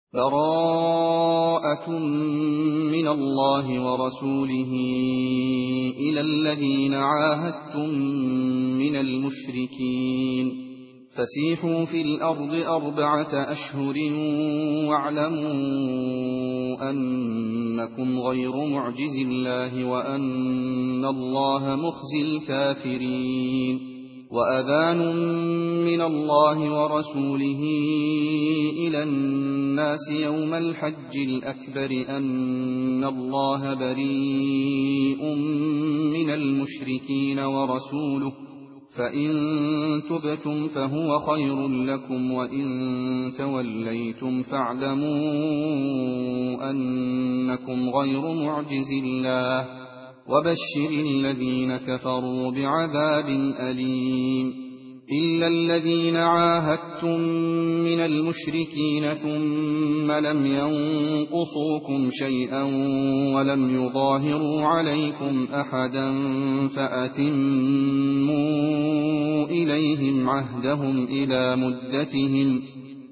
بَرَاءَةٌ مِّنَ اللَّهِ وَرَسُولِهِ إِلَى الَّذِينَ عَاهَدتُّم مِّنَ الْمُشْرِكِينَ فَسِيحُوا فِي الْأَرْضِ 4 أشهر وَاعْلَمُوا أَنَّكُمْ غَيْرُ مُعْجِزِي اللَّهِ وَأَنَّ اللَّهَ مُخْزِي الْكَافِرِينَ وَأَذَانٌ مِّنَ اللَّهِ وَرَسُولِهِ إِلَى النَّاسِ يَوْمَ الْحَجِّ الْأَكْبَرِ أَنَّ اللَّهَ بَرِيءٌ مِّنَ الْمُشْرِكِينَ وَرَسُولُهُ فَإِن تُبْتُمْ فَهُوَ خَيْرٌ لَّكُمْ وَإِن تَوَلَّيْتُمْ فَاعْلَمُوا أَنَّكُمْ غَيْرُ مُعْجِزِي اللَّهِ وَبَشِّرِ الَّذِينَ كَفَرُوا بِعَذَابٍ أَلِيمٍ إِلَّا الَّذِينَ عَاهَدتُّم مِّنَ الْمُشْرِكِينَ ثُمَّ لَمْ يَنقُصُوكُمْ شَيْئًا وَلَمْ يُظَاهِرُوا عَلَيْكُمْ أَحَدًا فَأَتِمُّوا إِلَيْهِمْ عَهْدَهُمْ إِلَىٰ مُدَّتِهِمْ ۚ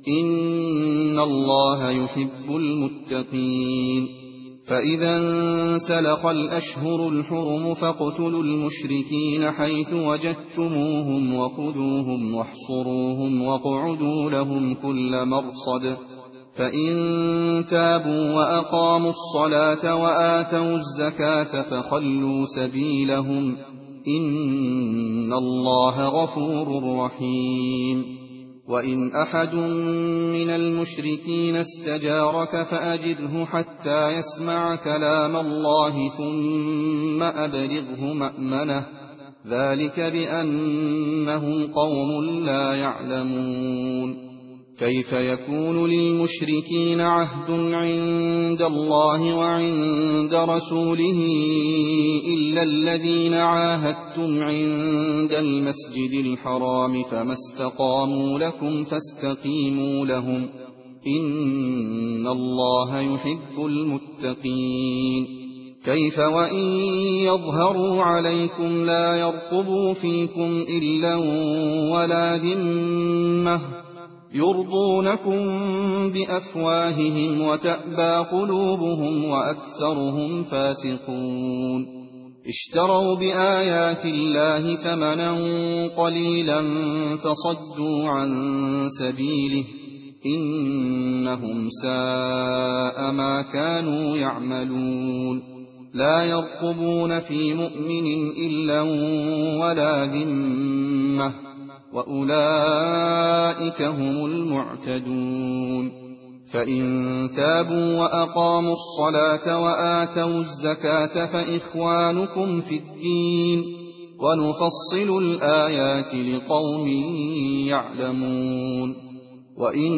إِنَّ اللَّهَ يُحِبُّ الْمُتَّقِينَ فَإِذَا انسَلَخَ الْأَشْهُرُ الْحُرُمُ فَاقْتُلُوا الْمُشْرِكِينَ حَيْثُ وَجَدتُّمُوهُمْ وَخُذُوهُمْ وَاحْصُرُوهُمْ وَاقْعُدُوا لَهُمْ كُلَّ مَرْصَدٍ فَإِن تَابُوا وَأَقَامُوا الصَّلَاةَ وَآتَوُا الزَّكَاةَ فَخَلُّوا سَبِيلَهُمْ ۚ إِنَّ اللَّهَ غَفُورٌ رَّحِيمٌ وَإِنْ أَحَدٌ مِّنَ الْمُشْرِكِينَ اسْتَجَارَكَ فَأَجِرْهُ حَتَّىٰ يَسْمَعَ كَلَامَ اللَّهِ ثُمَّ أَبْلِغْهُ مَأْمَنَهُ ۚ ذَٰلِكَ بِأَنَّهُمْ قَوْمٌ لَّا يَعْلَمُونَ كَيْفَ يَكُونُ لِلْمُشْرِكِينَ عَهْدٌ عِندَ اللَّهِ وَعِندَ رَسُولِهِ إِلَّا الَّذِينَ عَاهَدتُّمْ عِندَ الْمَسْجِدِ الْحَرَامِ فَمَا اسْتَقَامُوا لَكُمْ فَاسْتَقِيمُوا لَهُمْ ۚ إِنَّ اللَّهَ يُحِبُّ الْمُتَّقِينَ كَيْفَ وَإِن يَظْهَرُوا عَلَيْكُمْ لَا يَرْقُبُوا فِيكُمْ إِلًّا وَلَا ذِمَّةً يُرْضُونَكُم بِأَفْوَاهِهِمْ وَتَأْبَىٰ قُلُوبُهُمْ وَأَكْثَرُهُمْ فَاسِقُونَ اشْتَرَوْا بِآيَاتِ اللَّهِ ثَمَنًا قَلِيلًا فَصَدُّوا عَن سَبِيلِهِ ۚ إِنَّهُمْ سَاءَ مَا كَانُوا يَعْمَلُونَ لَا يَرْقُبُونَ فِي مُؤْمِنٍ إِلًّا وَلَا ذِمَّةً ۚ وَأُولَٰئِكَ هُمُ الْمُعْتَدُونَ فَإِن تَابُوا وَأَقَامُوا الصَّلَاةَ وَآتَوُا الزَّكَاةَ فَإِخْوَانُكُمْ فِي الدِّينِ ۗ وَنُفَصِّلُ الْآيَاتِ لِقَوْمٍ يَعْلَمُونَ وَإِن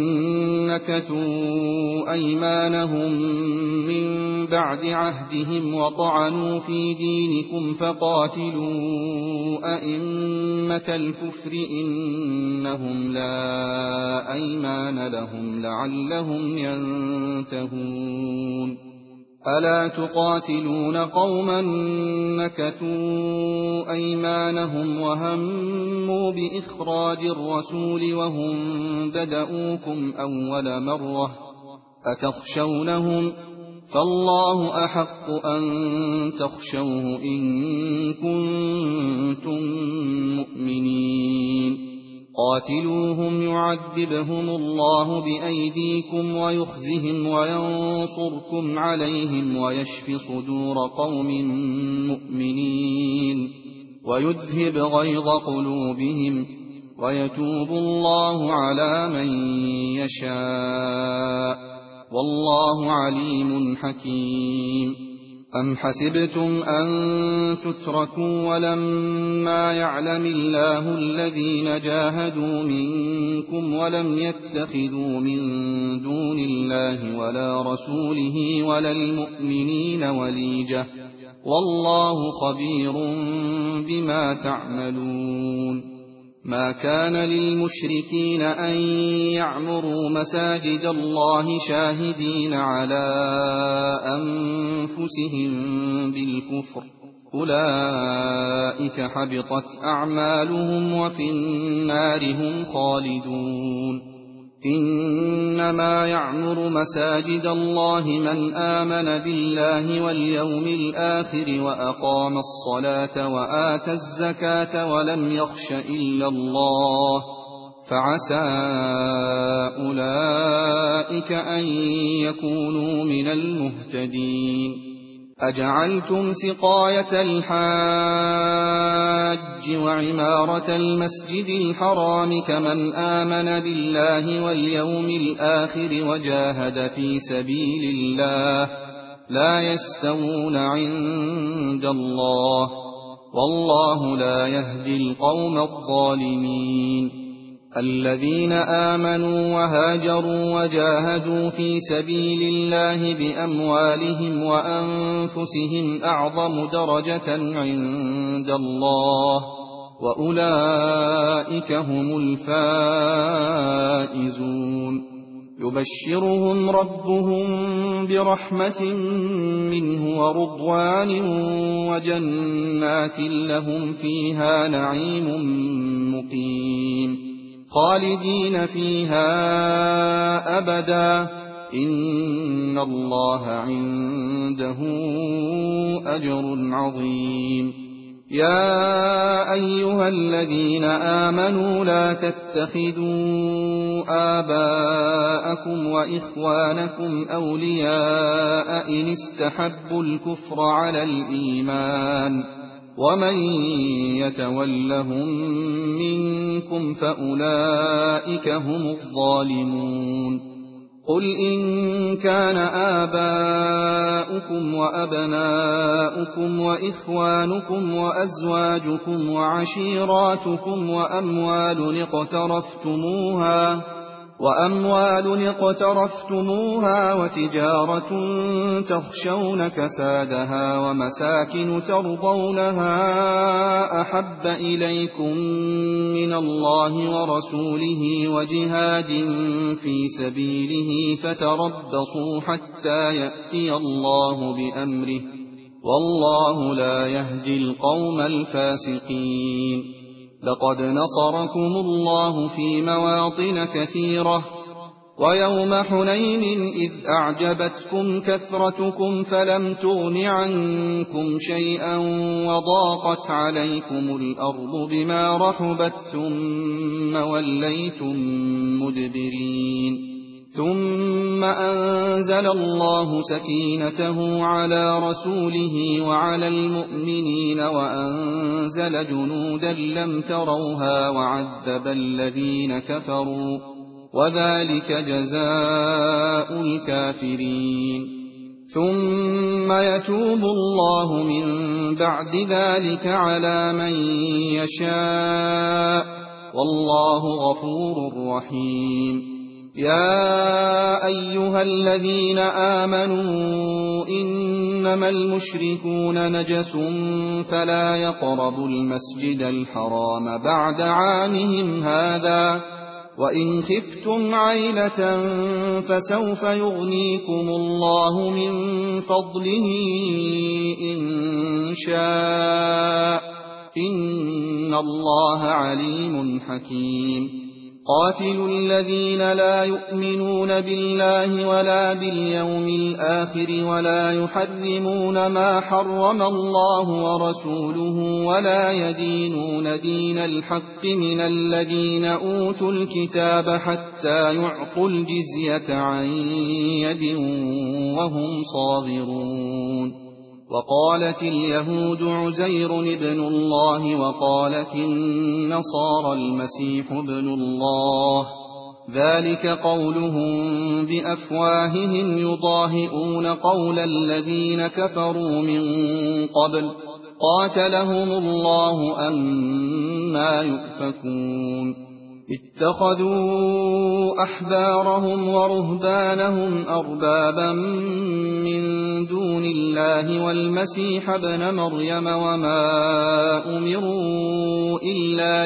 نَّكَثُوا أَيْمَانَهُم مِّن بَعْدِ عَهْدِهِمْ وَطَعَنُوا فِي دِينِكُمْ فَقَاتِلُوا أَئِمَّةَ الْكُفْرِ إِنَّهُمْ لَا أَيْمَانَ لَهُمْ لَعَلَّهُمْ يَنتَهُونَ أَلَا تُقَاتِلُونَ قَوْمًا نَّكَثُوا أَيْمَانَهُمْ وَهَمُّوا بِإِخْرَاجِ الرَّسُولِ وَهُم بَدَءُوكُمْ أَوَّلَ مَرَّةٍ ۚ أَتَخْشَوْنَهُمْ ۚ فَاللَّهُ أَحَقُّ أَن تَخْشَوْهُ إِن كُنتُم مُّؤْمِنِينَ قَاتِلُوهُمْ يُعَذِّبْهُمُ اللَّهُ بِأَيْدِيكُمْ وَيُخْزِهِمْ وَيَنصُرْكُمْ عَلَيْهِمْ وَيَشْفِ صُدُورَ قَوْمٍ مُّؤْمِنِينَ وَيُذْهِبْ غَيْظَ قُلُوبِهِمْ وَيَتُوبُ اللَّهُ عَلَىٰ مَن يَشَاءُ ۗ وَاللَّهُ عَلِيمٌ حَكِيمٌ أَمْ حَسِبْتُمْ أَن تُتْرَكُوا وَلَمَّا يَعْلَمِ اللَّهُ الَّذِينَ جَاهَدُوا مِنكُمْ وَلَمْ يَتَّخِذُوا مِن دُونِ اللَّهِ وَلَا رَسُولِهِ وَلَا الْمُؤْمِنِينَ وَلِيجَةً ۚ وَاللَّهُ خَبِيرٌ بِمَا تَعْمَلُونَ مَا كَانَ لِلْمُشْرِكِينَ أَن يَعْمُرُوا مَسَاجِدَ اللَّهِ شَاهِدِينَ عَلَىٰ أَنفُسِهِم بِالْكُفْرِ ۚ أُولَٰئِكَ حَبِطَتْ أَعْمَالُهُمْ وَفِي النَّارِ هُمْ خَالِدُونَ إنما يعمر مساجد الله من آمن بالله واليوم الآخر وأقام الصلاة وآتى الزكاة ولم يخش إلا الله فعسى أولئك أن يكونوا من المهتدين. أجعلتم سقاية الحاج وعمارة المسجد الحرام كمن آمن بالله واليوم الآخر وجاهد في سبيل الله لا يستوون عند الله والله لا يهدي القوم الظالمين. الذين آمنوا وهاجروا وجاهدوا في سبيل الله بأموالهم وأنفسهم أعظم درجة عند الله وأولئك هم الفائزون. يبشرهم ربهم برحمة منه ورضوان وجنات لهم فيها نعيم مقيم خالدين فيها أبدا إن الله عنده أجر عظيم. يا أيها الذين آمنوا لا تتخذوا آباءكم وإخوانكم أولياء إن استحبوا الكفر على الإيمان ومن يتولهم منكم فأولئك هم الظالمون. قل إن كان آباؤكم وأبناؤكم وإخوانكم وأزواجكم وعشيراتكم وأموال اقترفتموها وتجارة تخشون كسادها ومساكن ترضونها أحب إليكم من الله ورسوله وجهاد في سبيله فتربصوا حتى يأتي الله بأمره والله لا يهدي القوم الفاسقين. لقد نصركم الله في مواطن كثيرة ويوم حنين إذ أعجبتكم كثرتكم فلم تغن عنكم شيئا وضاقت عليكم الأرض بما رحبت ثم وليتم مدبرين. ثم أنزل الله سكينته على رسوله وعلى المؤمنين وأنزل جنودا لم تروها وعذب الذين كفروا وذلك جزاء الكافرين. ثم يتوب الله من بعد ذلك على من يشاء والله غفور رحيم. يا أيها الذين آمنوا إنما المشركون نجس فلا يقربوا المسجد الحرام بعد عامهم هذا وإن خفتم عيلة فسوف يغنيكم الله من فضله إن شاء إن الله عليم حكيم. قاتلوا الذين لا يؤمنون بالله ولا باليوم الآخر ولا يحرمون ما حرم الله ورسوله ولا يدينون دين الحق من الذين أوتوا الكتاب حتى يعطوا الجزية عن يد وهم صاغرون. وقالت اليهود عزير ابن الله وقالت النصارى المسيح ابن الله ذلك قولهم بأفواههم يضاهئون قول الذين كفروا من قبل قاتلهم الله أنى يؤفكون. اتخذوا أحبارهم ورهبانهم أربابا من دون الله والمسيح ابن مريم وما أمروا إلا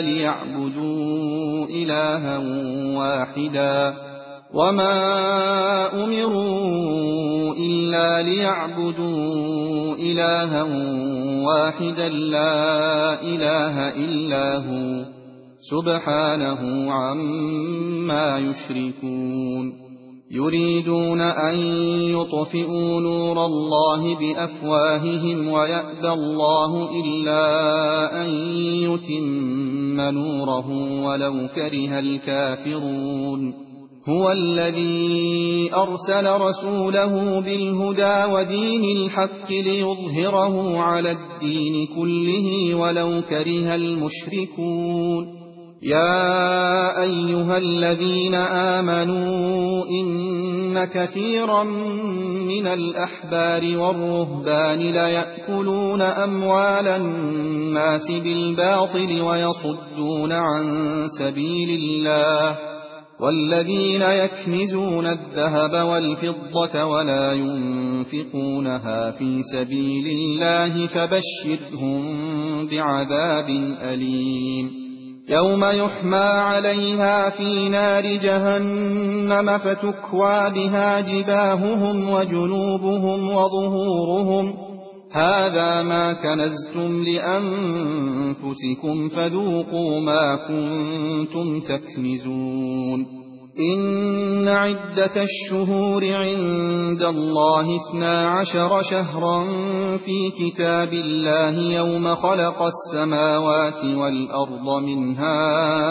ليعبدوا إلها واحدا لا إله إلا هو سبحانه عما يشركون يريدون أن يطفئوا نور الله بأفواههم ويأبى الله إلا أن يتم نوره ولو كره الكافرون هو الذي أرسل رسوله بالهدى ودين الحق ليظهره على الدين كله ولو كره المشركون يا أيها الذين آمنوا إن كثيرا من الأحبار والرهبان ليأكلون أموال الناس بالباطل ويصدون عن سبيل الله والذين يكنزون الذهب والفضة ولا ينفقونها في سبيل الله فبشرهم بعذاب أليم يوم يحمى عليها في نار جهنم فتكوى بها جباههم وجنوبهم وظهورهم هذا ما كنزتم لأنفسكم فذوقوا ما كنتم تكنزون إن عدة الشهور عند الله 12 شهرا في كتاب الله يوم خلق السماوات والأرض منها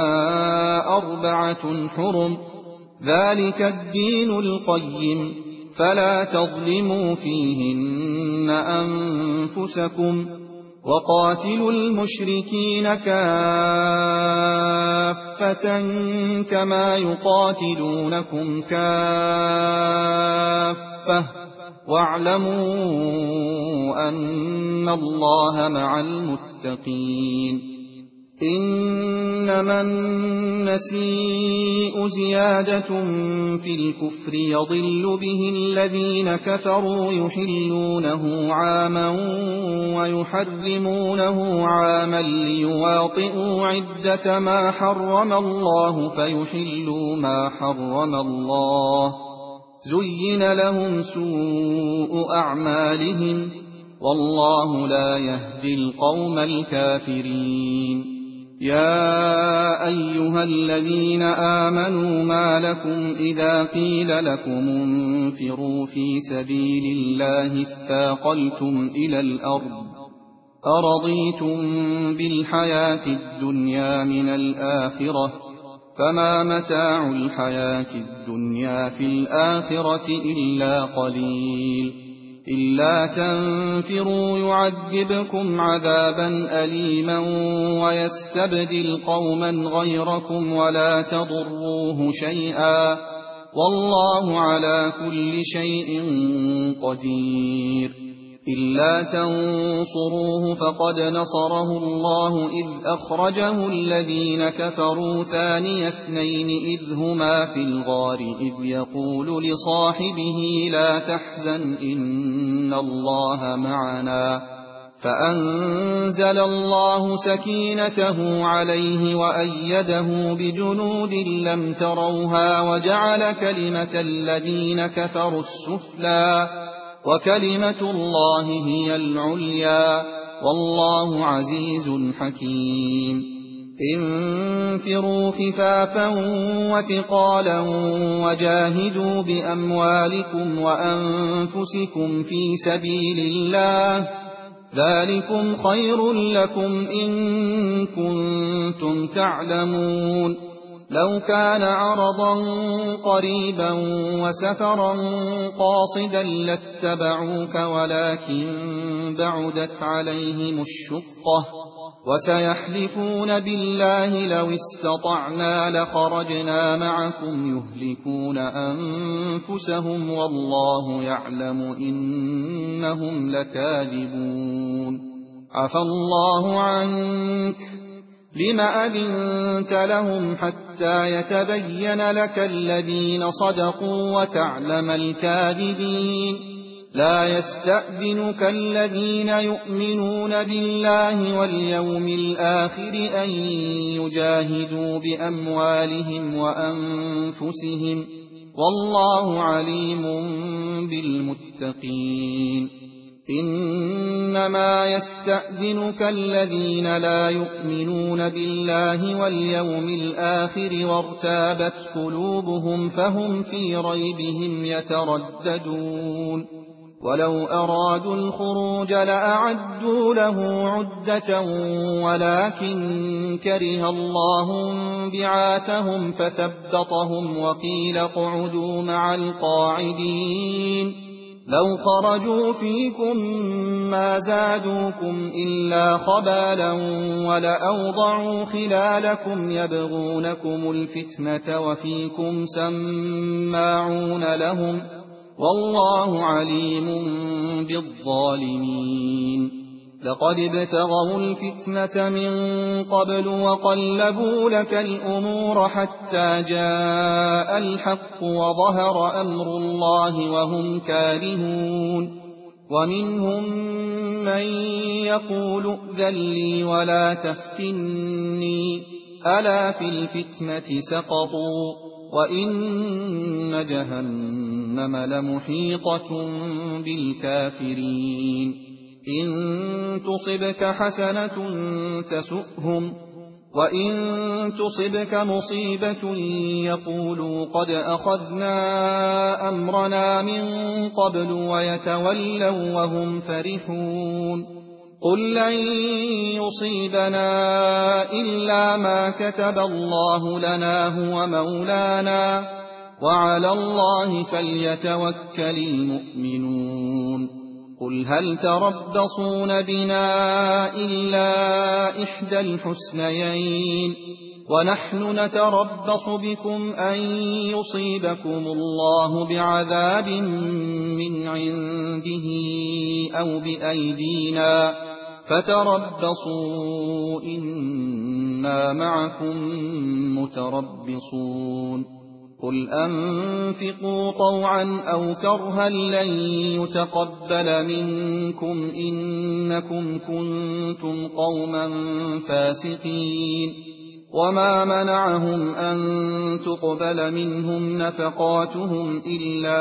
4 حرم ذلك الدين القيم فلا تظلموا فيهن أنفسكم وقاتلوا المشركين كافة كما يقاتلونكم كافة واعلموا أن الله مع المتقين إنما النسيء زيادة في الكفر يضل به الذين كفروا يحلونه عاما ويحرمونه عاما ليواطئوا عدة ما حرم الله فيحلوا ما حرم الله زين لهم سوء أعمالهم والله لا يهدي القوم الكافرين يا أيها الذين آمنوا ما لكم إذا قيل لكم انفروا في سبيل الله اثاقلتم إلى الأرض أرضيتم بالحياة الدنيا من الآخرة فما متاع الحياة الدنيا في الآخرة إلا قليل إلا تنفروا يعذبكم عذابا أليما ويستبدل قوما غيركم ولا تضروه شيئا والله على كل شيء قدير إلا تنصروه فقد نصره الله إذ أخرجه الذين كفروا ثاني اثنين إذ هما في الغار إذ يقول لصاحبه لا تحزن إن الله معنا فأنزل الله سكينته عليه وأيده بجنود لم تروها وجعل كلمة الذين كفروا السفلى وكلمة الله هي العليا والله عزيز حكيم انفروا خفافا وثقالا وجاهدوا بأموالكم وأنفسكم في سبيل الله ذلكم خير لكم إن كنتم تعلمون لو كان عرضا قريبا وسفرا قاصدا لاتبعوك ولكن بعدت عليهم الشقة وسيحلفون بالله لو استطعنا لخرجنا معكم يهلكون أنفسهم والله يعلم إنهم لكاذبون عفى الله عنك لم أذنت لهم حتى يتبين لك الذين صدقوا وتعلم الكاذبين لا يستأذنك الذين يؤمنون بالله واليوم الآخر أن يجاهدوا بأموالهم وأنفسهم والله عليم بالمتقين إنما يستأذنك الذين لا يؤمنون بالله واليوم الآخر وارتابت قلوبهم فهم في ريبهم يترددون ولو أرادوا الخروج لأعدوا له عدة ولكن كره الله بعاثهم فثبطهم وقيل اقعدوا مع القاعدين لو خرجوا فيكم ما زادوكم إلا خبالا ولأوضعوا خلالكم يبغونكم الفتنة وفيكم سماعون لهم والله عليم بالظالمين لقد ابتغوا الفتنة من قبل وقلبوا لك الأمور حتى جاء الحق وظهر أمر الله وهم كارهون ومنهم من يقول ائذن لي ولا تفتني ألا في الفتنة سقطوا وإن جهنم لمحيطة بالكافرين إن تصبك حسنة تسؤهم وإن تصبك مصيبة يقولوا قد أخذنا أمرنا من قبل ويتولوا وهم فرحون قل لن يصيبنا إلا ما كتب الله لنا هو مولانا وعلى الله فليتوكل المؤمنون قل هل تربصون بنا إلا إحدى الحسنيين ونحن نتربص بكم أن يصيبكم الله بعذاب من عنده أو بأيدينا فتربصوا إنا معكم متربصون قل أنفقوا طوعا أو كرها لن يتقبل منكم إنكم كنتم قوما فاسقين وما منعهم أن تقبل منهم نفقاتهم إلا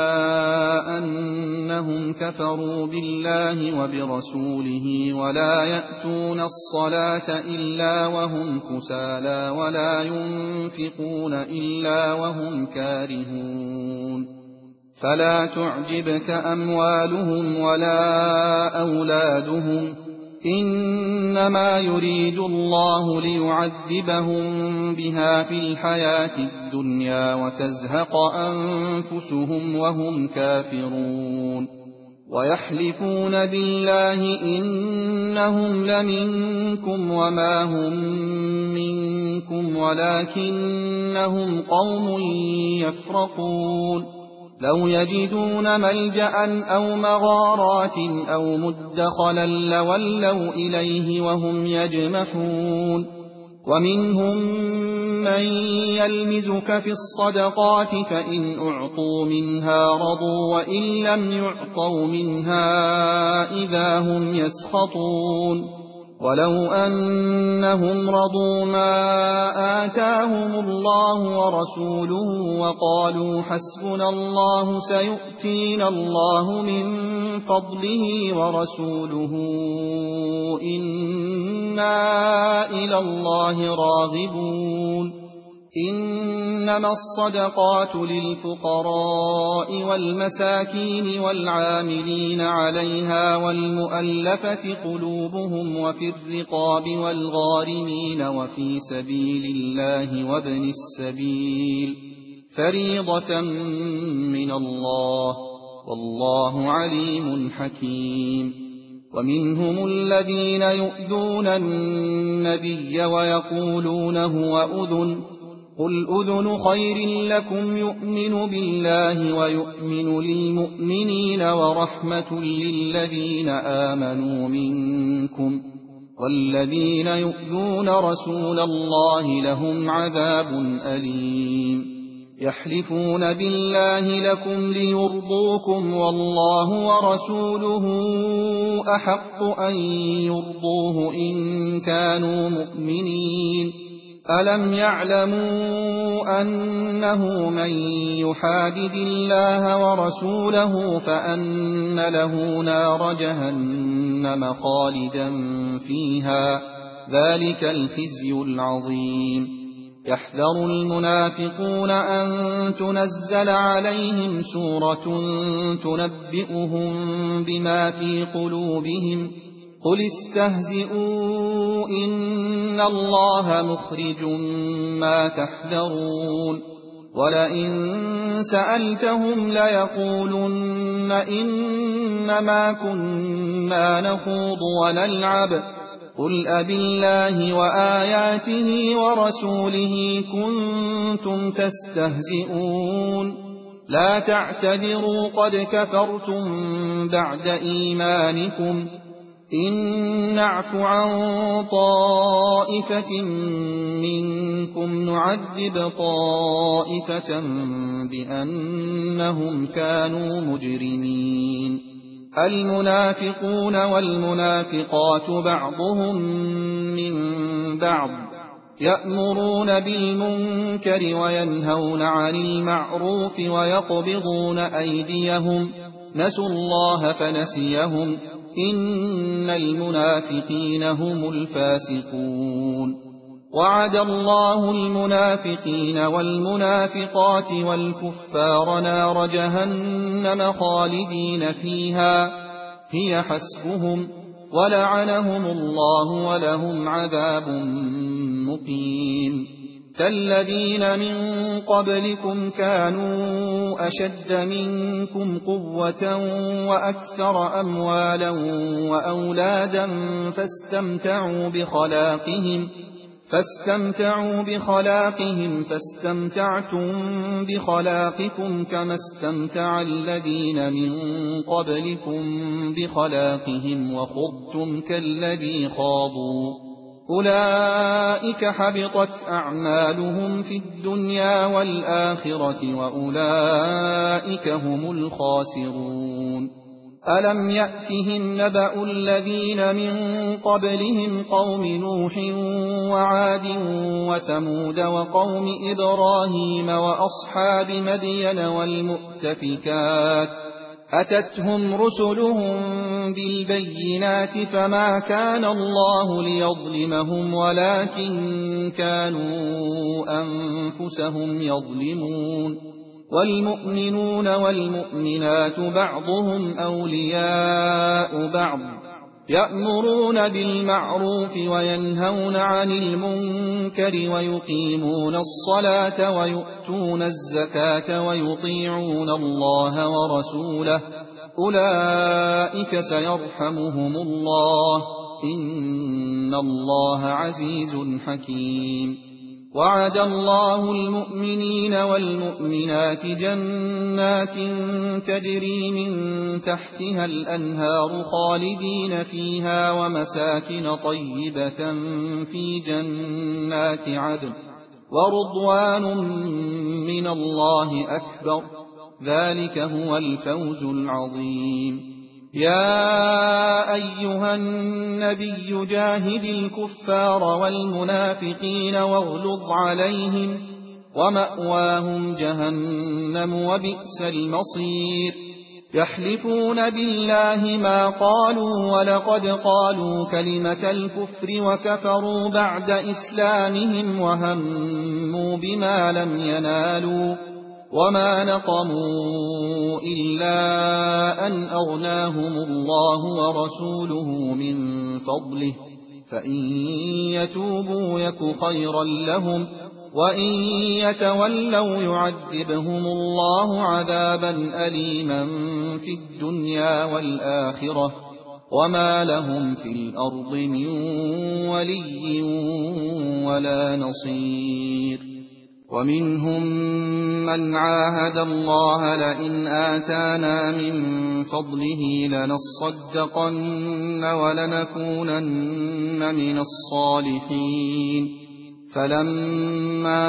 أنهم كفروا بالله وبرسوله ولا يأتون الصلاة إلا وهم كسالى ولا ينفقون إلا وهم كارهون فلا تعجبك أموالهم ولا أولادهم إنما يريد الله ليعذبهم بها في الحياة الدنيا وتزهق أنفسهم وهم كافرون ويحلفون بالله إنهم لمنكم وما هم منكم ولكنهم قوم يفرقون لو يجدون ملجأ أو مغارات أو مدخلا لولوا إليه وهم يجمحون ومنهم من يلمزك في الصدقات فإن أعطوا منها رضوا وإن لم يعطوا منها إذا هم يسخطون ولو أنهم رضوا ما آتاهم الله ورسوله وقالوا حسبنا الله سيؤتينا الله من فضله ورسوله إنا إلى الله راغبون إنما الصدقات للفقراء والمساكين والعاملين عليها والمؤلفة قلوبهم وفي الرقاب والغارمين وفي سبيل الله وابن السبيل فريضة من الله والله عليم حكيم ومنهم الذين يؤذون النبي ويقولون هو أذن قل أذن خير لكم يؤمن بالله ويؤمن للمؤمنين ورحمة للذين آمنوا منكم والذين يؤذون رسول الله لهم عذاب أليم يحلفون بالله لكم ليرضوكم والله ورسوله أحق أن يرضوه إن كانوا مؤمنين ألم يعلموا أنه من يحادد الله ورسوله فأن له نار جهنم خالدا فيها ذلك الخزي العظيم يحذر المنافقون أن تنزل عليهم سورة تنبئهم بما في قلوبهم قل استهزئوا إن الله مخرج ما تحذرون ولئن سألتهم ليقولن إنما كنا نخوض ونلعب قل أبالله وآياته ورسوله كنتم تستهزئون لا تعتذروا قد كفرتم بعد إيمانكم إن نعف عن طائفة منكم نعذب طائفة بأنهم كانوا مجرمين المنافقون والمنافقات بعضهم من بعض يأمرون بالمنكر وينهون عن المعروف ويقبضون أيديهم نسوا الله فنسيهم إن المنافقين هم الفاسقون وعد الله المنافقين والمنافقات والكفار نار جهنم خالدين فيها هي حسبهم ولعنهم الله ولهم عذاب مقيم كالذين من قبلكم كانوا أشد منكم قوة وأكثر أموالا وأولادا فاستمتعوا بخلاقهم فاستمتعتم بخلاقكم كما استمتع الذين من قبلكم بخلاقهم وخضتم كالذي خاضوا أولئك حبطت أعمالهم في الدنيا والآخرة وأولئك هم الخاسرون ألم يأتهم نبأ الذين من قبلهم قوم نوح وعاد وثمود وقوم إبراهيم وأصحاب مدين والمؤتفكات أتتهم رسلهم بالبينات فما كان الله ليظلمهم ولكن كانوا أنفسهم يظلمون والمؤمنون والمؤمنات بعضهم أولياء بعض يأمرون بالمعروف وينهون عن المنكر ويقيمون الصلاة ويؤتون الزكاة ويطيعون الله ورسوله أولئك سيرحمهم الله إن الله عزيز حكيم وعد الله المؤمنين والمؤمنات جنات تجري من تحتها الأنهار خالدين فيها ومساكن طيبة في جنات عدن ورضوان من الله أكبر ذلك هو الفوز العظيم يا أيها النبي جاهد الكفار والمنافقين واغلظ عليهم ومأواهم جهنم وبئس المصير يحلفون بالله ما قالوا ولقد قالوا كلمة الكفر وكفروا بعد إسلامهم وهموا بما لم ينالوا وما نقموا إلا أن أغناهم الله ورسوله من فضله فإن يتوبوا يك خيرا لهم وإن يتولوا يعذبهم الله عذابا أليما في الدنيا والآخرة وما لهم في الأرض من ولي ولا نصير ومنهم من عاهد الله لئن آتانا من فضله لنصدقن ولنكونن من الصالحين فلما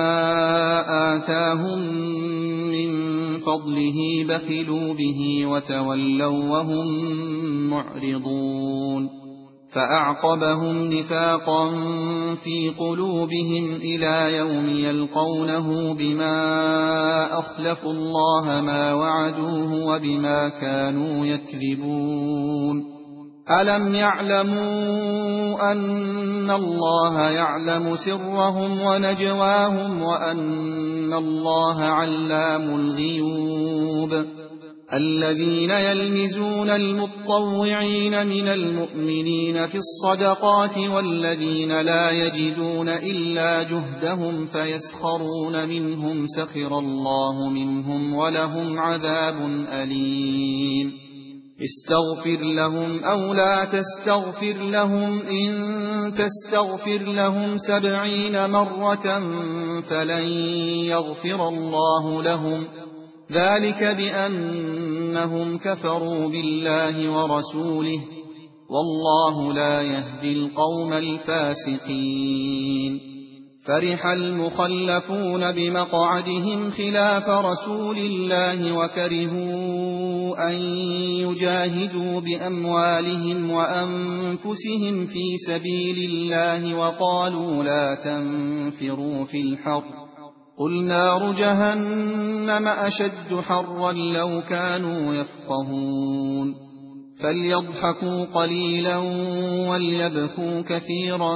آتاهم من فضله بخلوا به وتولوا وهم معرضون فأعقبهم نفاقا في قلوبهم إلى يوم يلقونه بما أخلفوا الله ما وعدوه وبما كانوا يكذبون ألم يعلموا أن الله يعلم سرهم ونجواهم وأن الله علام الغيوب الذين يلمزون المطوعين من المؤمنين في الصدقات والذين لا يجدون إلا جهدهم فيسخرون منهم سخر الله منهم ولهم عذاب أليم استغفر لهم أو لا تستغفر لهم إن تستغفر لهم 70 مرة فلن يغفر الله لهم ذلك بأنهم كفروا بالله ورسوله والله لا يهدي القوم الفاسقين فرح المخلفون بمقعدهم خلاف رسول الله وكرهوا أن يجاهدوا بأموالهم وأنفسهم في سبيل الله وقالوا لا تنفروا في الحر قل نار جهنم أشد حرا لو كانوا يفقهون فليضحكوا قليلا وليبكوا كثيرا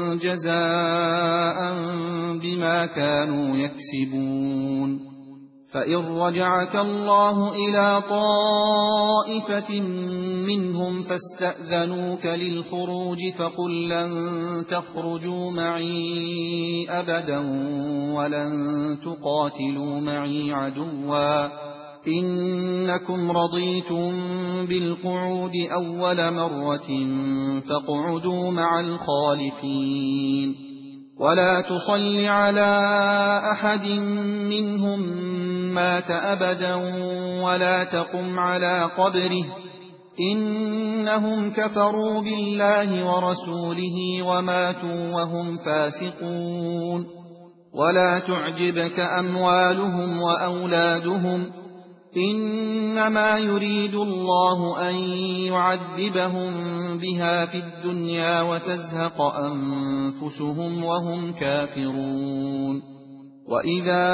جزاء بما كانوا يكسبون فإن رجعك الله إلى طائفة منهم فاستأذنوك للخروج فقل لن تخرجوا معي أبدا ولن تقاتلوا معي عدوا إنكم رضيتم بالقعود أول مرة فاقعدوا مع الخالفين ولا تصل على أحد منهم مات أبدا ولا تقم على قبره إنهم كفروا بالله ورسوله وماتوا وهم فاسقون ولا تعجبك أموالهم وأولادهم إنما يريد الله أن يعذبهم بها في الدنيا وتزهق أنفسهم وهم كافرون وإذا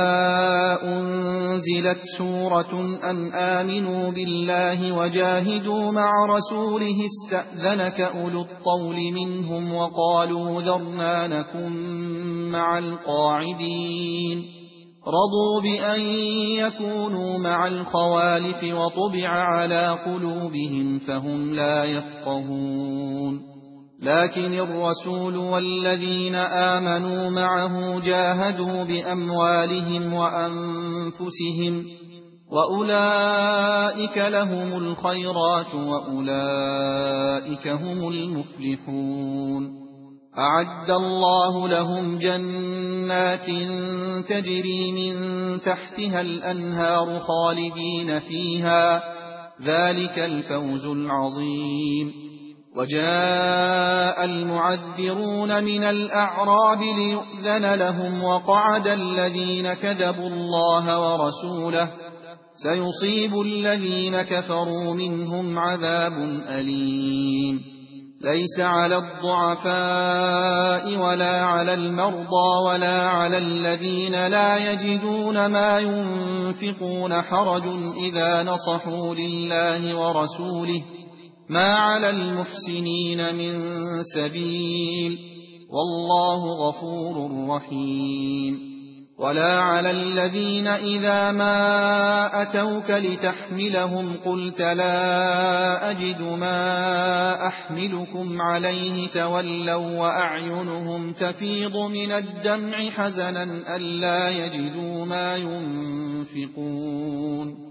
أنزلت سورة أن آمنوا بالله وجاهدوا مع رسوله استأذنك أولو الطول منهم وقالوا ذرنا نكن مع القاعدين رضوا بأن يكونوا مع الخوالف وطبع على قلوبهم فهم لا يفقهون لكن الرسول والذين آمنوا معه جاهدوا بأموالهم وأنفسهم وأولئك لهم الخيرات وأولئك هم المفلحون أعد الله لهم جنات تجري من تحتها الأنهار خالدين فيها ذلك الفوز العظيم وجاء المعذرون من الأعراب ليؤذن لهم وقعد الذين كذبوا الله ورسوله سيصيب الذين كفروا منهم عذاب أليم ليس على الضعفاء ولا على المرضى ولا على الذين لا يجدون ما ينفقون حرج إذا نصحوا لله ورسوله ما على المحسنين من سبيل والله غفور رحيم ولا على الذين إذا ما أتوك لتحملهم قلت لا أجد ما أحملكم عليه تولوا وأعينهم تفيض من الدمع حزنا ألا يجدوا ما ينفقون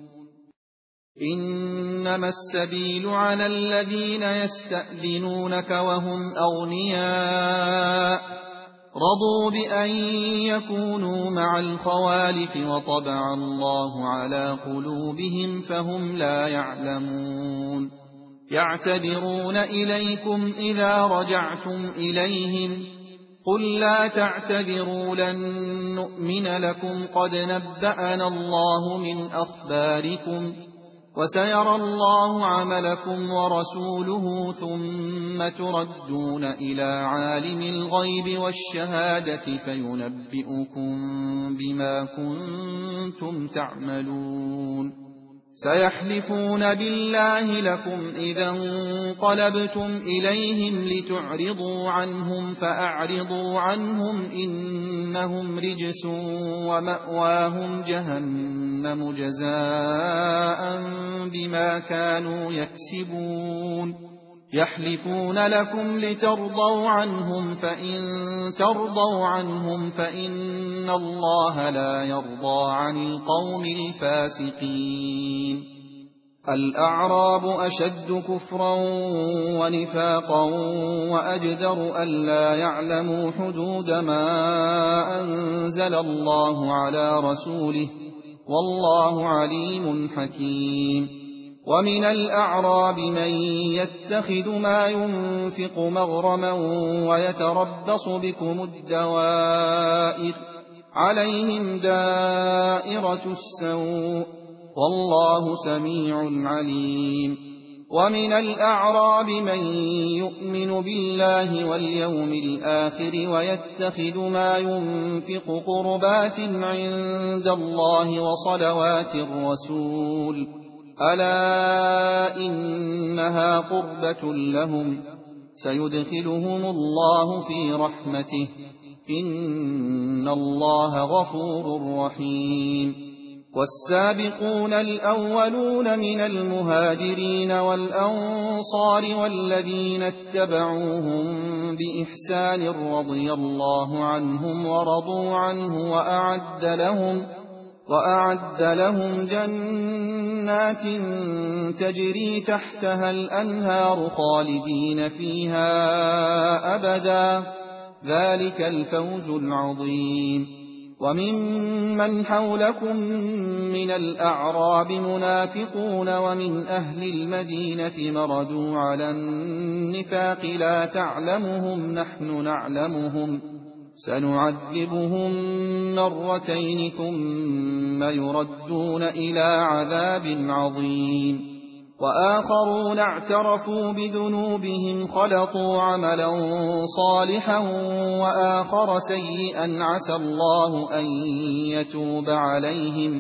إنما السبيل على الذين يستأذنونك وهم أغنياء رضوا بأن يكونوا مع الخوالف وطبع الله على قلوبهم فهم لا يعلمون يعتذرون إليكم إذا رجعتم إليهم قل لا تعتذروا لن نؤمن لكم قد نبأنا الله من أخباركم وسيرى الله عملكم ورسوله ثم تردون إلى عالم الغيب والشهادة فينبئكم بما كنتم تعملون سيحلفون بالله لكم إذا انقلبتم إليهم لتعرضوا عنهم فأعرضوا عنهم إنهم رجس ومأواهم جهنم جزاء بما كانوا يكسبون يحلفون لكم لترضوا عنهم فإن ترضوا عنهم فإن الله لا يرضى عن القوم الفاسقين الأعراب أشد كفرا ونفاقا وأجدر ألا يعلموا حدود ما أنزل الله على رسوله والله عليم حكيم ومن الأعراب من يتخذ ما ينفق مغرما ويتربص بكم الدوائر عليهم دائرة السوء والله سميع عليم ومن الأعراب من يؤمن بالله واليوم الآخر ويتخذ ما ينفق قربات عند الله وصلوات الرسول ألا إنها قربة لهم سيدخلهم الله في رحمته إن الله غفور رحيم والسابقون الأولون من المهاجرين والأنصار والذين اتبعوهم بإحسان رضي الله عنهم ورضوا عنه وأعد لهم جنات تجري تحتها الأنهار خالدين فيها أبدا ذلك الفوز العظيم وممن حولكم من الأعراب منافقون ومن أهل المدينة مردوا على النفاق لا تعلمهم نحن نعلمهم سنعذبهم مرتين ثم يردون إلى عذاب عظيم وآخرون اعترفوا بذنوبهم خلطوا عملا صالحا وآخر سيئا عسى الله أن يتوب عليهم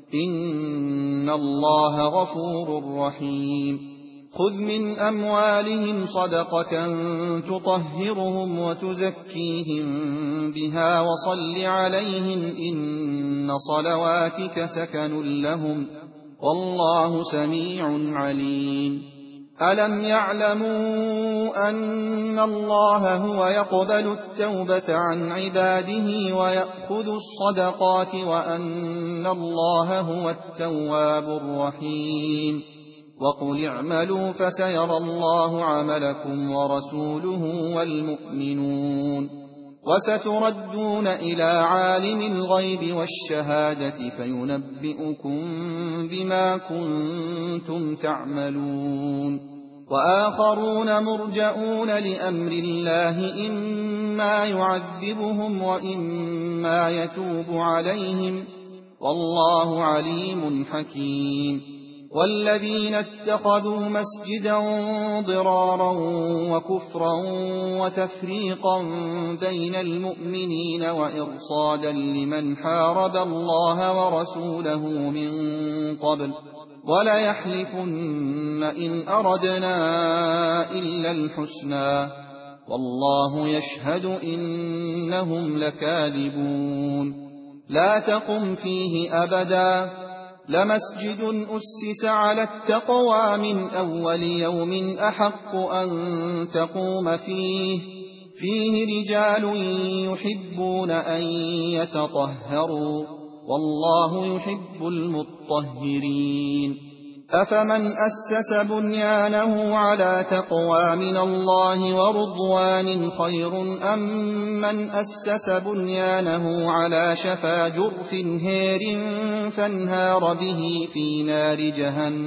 إن الله غفور رحيم خذ من أموالهم صدقة تطهرهم وتزكيهم بها وصل عليهم إن صلواتك سكن لهم والله سميع عليم ألم يعلموا أن الله هو يقبل التوبة عن عباده ويأخذ الصدقات وأن الله هو التواب الرحيم وقل اعملوا فسيرى الله عملكم ورسوله والمؤمنون وستردون إلى عالم الغيب والشهادة فينبئكم بما كنتم تعملون وآخرون مرجؤون لأمر الله إما يعذبهم وإما يتوب عليهم والله عليم حكيم والذين اتخذوا مسجدا ضرارا وكفرا وتفريقا بين المؤمنين وإرصادا لمن حارب الله ورسوله من قبل وليحلفن إن أردنا إلا الحسنى والله يشهد إنهم لكاذبون لا تقم فيه أبدا لمسجد أسس على التقوى من أول يوم أحق أن تقوم فيه رجال يحبون أن يتطهروا والله يحب المطهرين أفمن أسس بنيانه على تقوى من الله ورضوان خير أم من أسس بنيانه على شفا جرف هير فانهار به في نار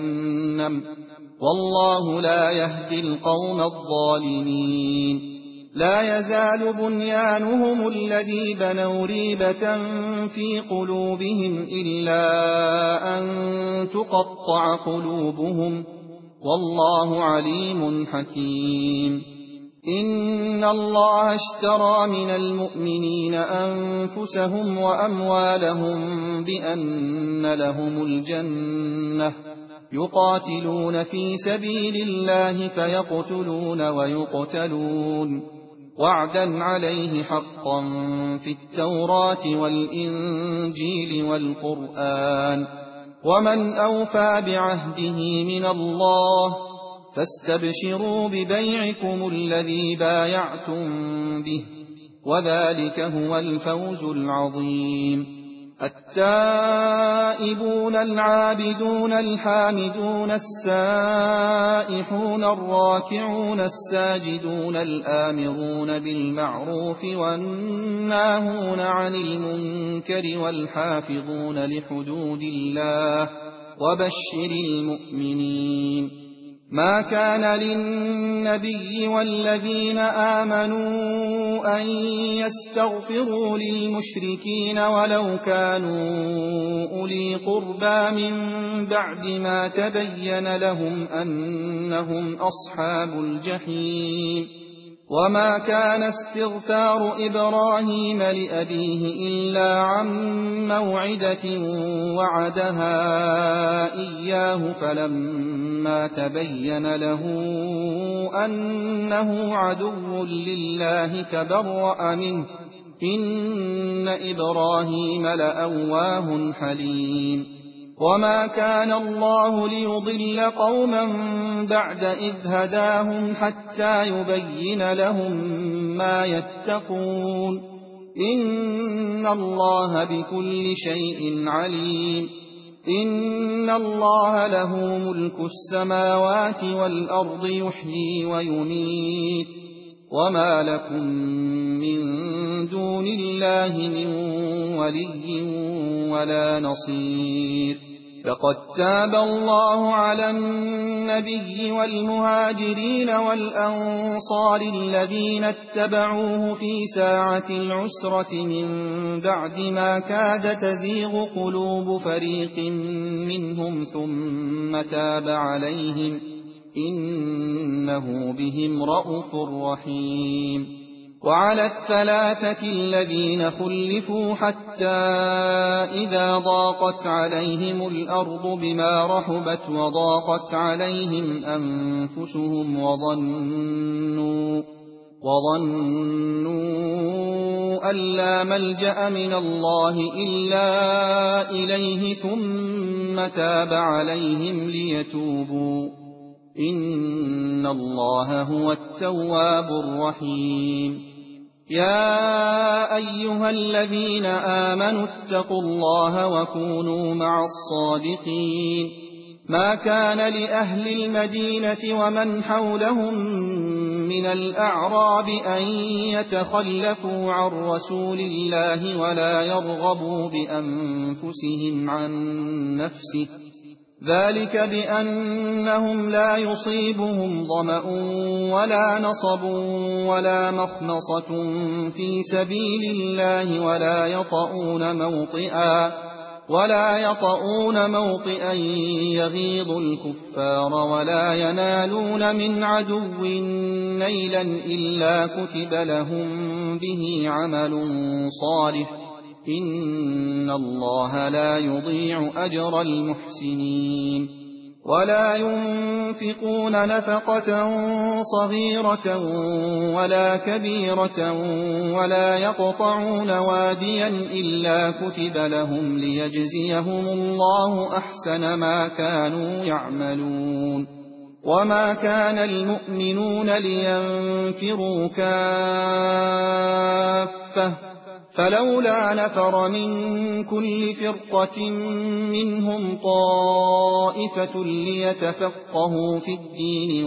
جهنم والله لا يهدي القوم الظالمين لا يزال بنيانهم الذي بنوا ريبة في قلوبهم إلا أن تقطع قلوبهم، والله عليم حكيم. إن الله اشترى من المؤمنين أنفسهم وأموالهم بأن لهم الجنة، يقاتلون في سبيل الله فيقتلون ويقتلون، وعدا عليه حقا في التوراة والإنجيل والقرآن، ومن أوفى بعهده من الله، فاستبشروا ببيعكم الذي بايعتم به، وذلك هو الفوز العظيم. التائبون العابدون الحامدون السائحون الراكعون الساجدون الآمرون بالمعروف والناهون عن المنكر والحافظون لحدود الله، وبشر المؤمنين. ما كان للنبي والذين آمنوا أن يستغفروا للمشركين ولو كانوا أولي قربى من بعد ما تبين لهم أنهم أصحاب الجحيم. وما كان استغفار إبراهيم لأبيه إلا عن موعدة وعدها إياه فلما تبين له أنه عدو لله تبرأ منه، إن إبراهيم لأواه حليم. وما كان الله ليضل قوما بعد إذ هداهم حتى يبين لهم ما يتقون، إن الله بكل شيء عليم. إن الله له ملك السماوات والأرض يحيي ويميت، وما لكم من دون الله من ولي ولا نصير. لقد تاب الله على النبي والمهاجرين والأنصار الذين اتبعوه في ساعة العسرة من بعد ما كاد تزيغ قلوب فريق منهم ثم تاب عليهم، إنه بهم رءوف رحيم. وعلى الثلاثة الذين خلفوا حتى إذا ضاقت عليهم الأرض بما رحبت وضاقت عليهم أنفسهم وظنوا أن لا ملجأ من الله إلا إليه ثم تاب عليهم ليتوبوا، إن الله هو التواب الرحيم. يا أيها الذين آمنوا اتقوا الله وكونوا مع الصادقين. ما كان لأهل المدينة ومن حولهم من الأعراب أن يتخلفوا عن رسول الله ولا يرغبوا بأنفسهم عن نفسه، ذلك بأنهم لا يصيبهم ظمأ ولا نصب ولا مخمصة في سبيل الله ولا يطؤون موطئا يغيظ الكفار ولا ينالون من عدو نيلا إلا كتب لهم به عمل صالح، إن الله لا يضيع أجر المحسنين. ولا ينفقون نفقة صغيرة ولا كبيرة ولا يقطعون واديا إلا كتب لهم ليجزيهم الله أحسن ما كانوا يعملون. وما كان المؤمنون لينفروا كافة، فلولا نفر من كل فرقة منهم طائفة ليتفقهوا في الدين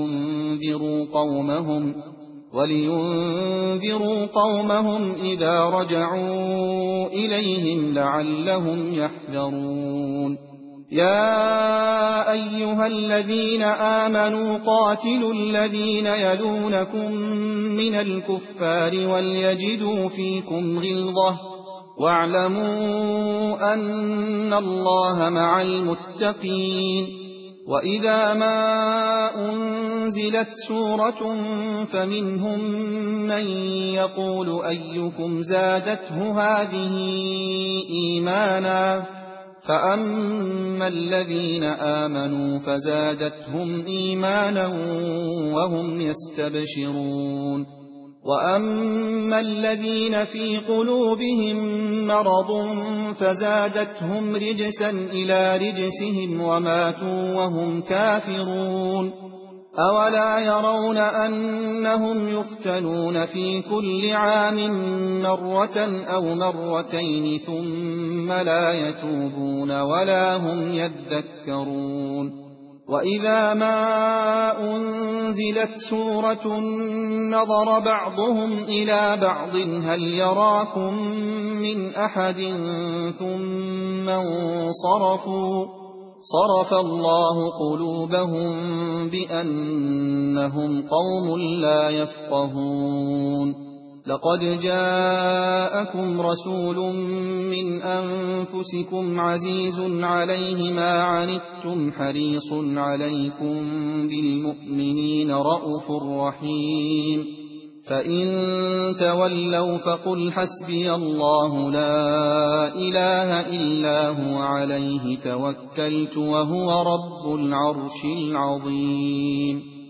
ولينذروا قومهم إذا رجعوا إليهم لعلهم يحذرون. يَا أَيُّهَا الَّذِينَ آمَنُوا قَاتِلُوا الَّذِينَ يَلُونَكُم مِّنَ الْكُفَّارِ وَلْيَجِدُوا فِيكُمْ غِلْظَةً وَاعْلَمُوا أَنَّ اللَّهَ مَعَ الْمُتَّقِينَ وَإِذَا مَا أُنزِلَتْ سُورَةٌ فَمِنْهُم مَّن يَقُولُ أَيُّكُمْ زَادَتْهُ هَٰذِهِ إِيمَانًا فَأَمَّا الَّذِينَ آمَنُوا فَزَادَتْهُمْ إِيمَانًا وَهُمْ يَسْتَبْشِرُونَ وَأَمَّا الَّذِينَ فِي قُلُوبِهِم مَّرَضٌ فَزَادَتْهُمْ رِجْسًا إِلَىٰ رِجْسِهِمْ وَمَاتُوا وَهُمْ كَافِرُونَ أَوَلَا يَرَوْنَ أَنَّهُمْ يُفْتَنُونَ فِي كُلِّ عَامٍ مَّرَّةً أَوْ مَرَّتَيْنِ ثُمَّ لَا يَتُوبُونَ وَلَا هُمْ يَذَّكَّرُونَ وَإِذَا مَا أُنزِلَتْ سُورَةٌ نَّظَرَ بَعْضُهُمْ إِلَىٰ بَعْضٍ هَلْ يَرَاكُم مِّنْ أَحَدٍ ثُمَّ انصَرَفُوا صَرَفَ اللَّهُ قُلُوبَهُم بِأَنَّهُمْ قَوْمٌ لَّا يَفْقَهُونَ لَقَدْ جَاءَكُمْ رَسُولٌ مِّنْ أَنفُسِكُمْ عَزِيزٌ عَلَيْهِ مَا عَنِتُّمْ حَرِيصٌ عَلَيْكُم بِالْمُؤْمِنِينَ رَءُوفٌ رَّحِيمٌ فَإِن تَوَلَّوْا فَقُلْ حَسْبِيَ اللَّهُ لَا إِلَٰهَ إِلَّا هُوَ عَلَيْهِ تَوَكَّلْتُ وَهُوَ رَبُّ الْعَرْشِ الْعَظِيمِ